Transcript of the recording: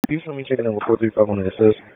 Please let me check in number 435 on the SS.